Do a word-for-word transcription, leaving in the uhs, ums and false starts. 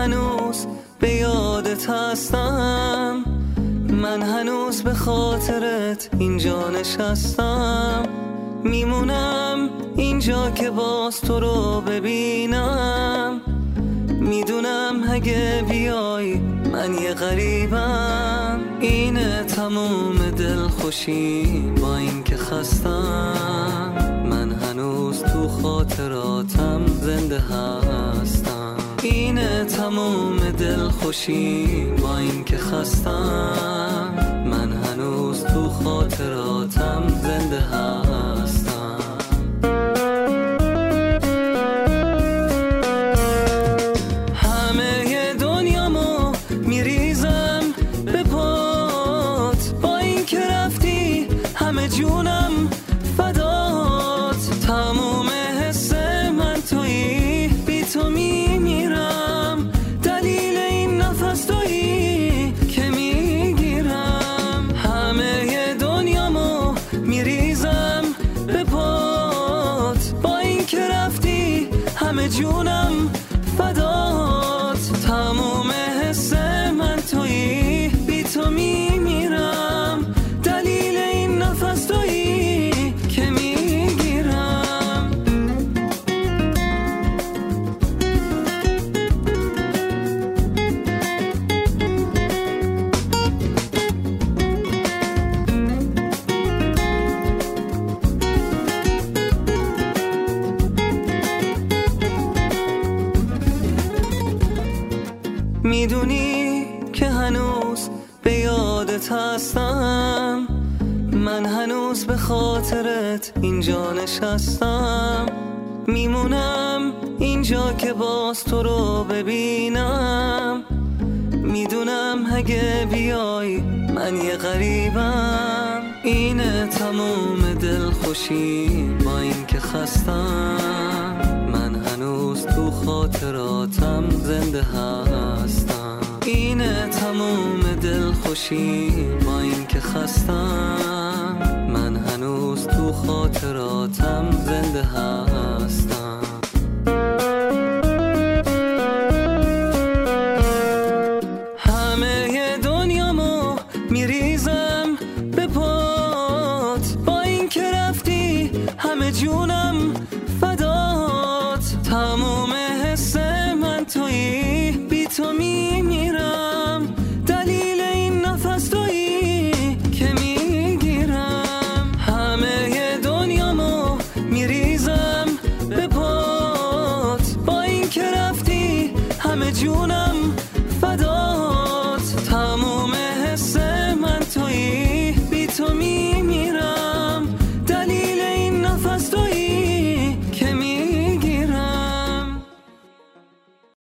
هنوز به یادت هستم، من هنوز به خاطرت اینجا نشستم. میمونم اینجا که باز تو رو ببینم، میدونم اگه بیای من یه غریبم. اینه تموم دلخوشی با این که خستم، من هنوز تو خاطراتم زنده هستم. اینه تموم دلخوشی با این که خستم، من هنوز تو خاطراتم زنده هستم. همه دنیامو میریزم به پات، با این که رفتی همه جونم فدات. تموم حس من تویی، بی تو میمیرم، دلیل این نفس تویی که میگیرم. همه دنیامو میریزم به پات، با این که رفتی همه جونم فدات. تموم حس من تویی، بی تو میمیرم، دلیل این نفس تویی که میگیرم. میدونی که هنوز به یادت هستم، من هنوز به خاطرت اینجا نشستم. میمونم اینجا که باز تو رو ببینم، میدونم اگه بیای من یه غریبم. اینه تموم دلخوشی با این که خستم، من هنوز تو خاطراتم زنده هستم. اینه تموم دلخوشی با این که خستم، من هنوز تو خاطراتم زنده هستم. همه دنیامو میریزم به پات، با این که رفتی همه جونم فدات. تموم حس من تویی، بی تو میمیرم، دلیل این نفس تویی که میگیرم. همه دنیامو میریزم به پات، با این که رفتی همه جونم فدات.